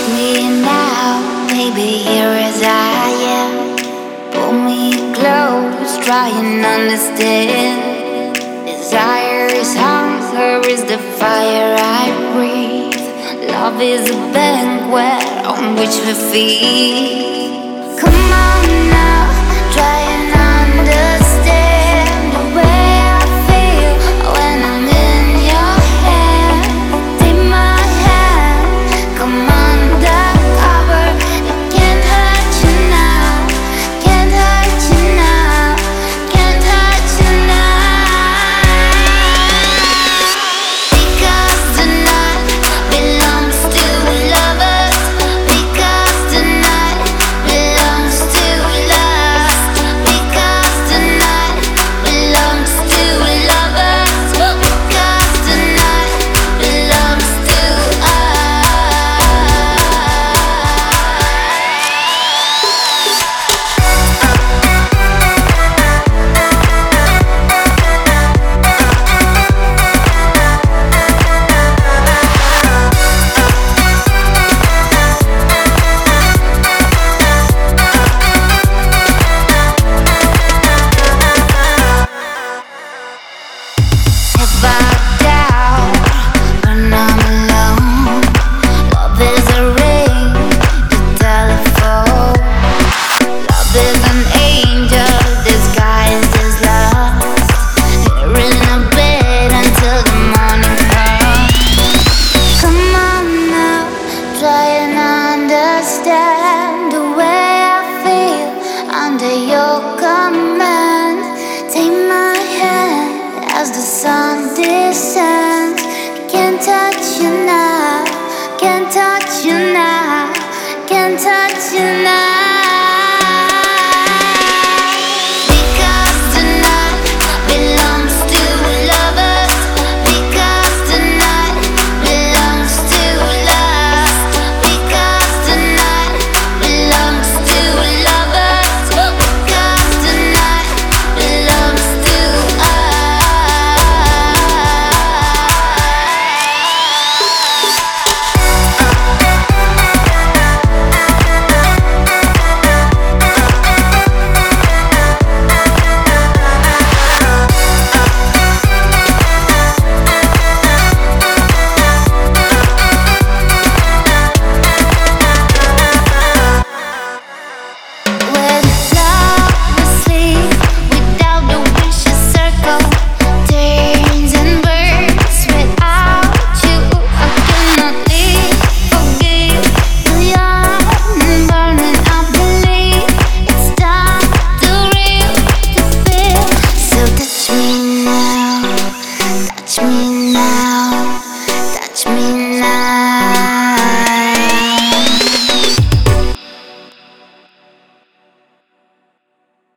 me now, maybe here as I am. Pull me close, try and understand. Desire is hunger, is the fire I breathe. Love is a banquet on which we feed. Come on now, try and understand the way I feel when I'm in your hand. Take my hand, come undercover. It can't hurt you now, can't hurt you now, can't hurt you now. Because the night belongs to lovers. Because the night belongs to love. Because the night belongs to lovers. Because the night belongs to If I doubt when I'm alone, love is a ring, the telephone. Love is an angel disguised as lust. Here in a bed until the morning comes. Come on now, try and understand.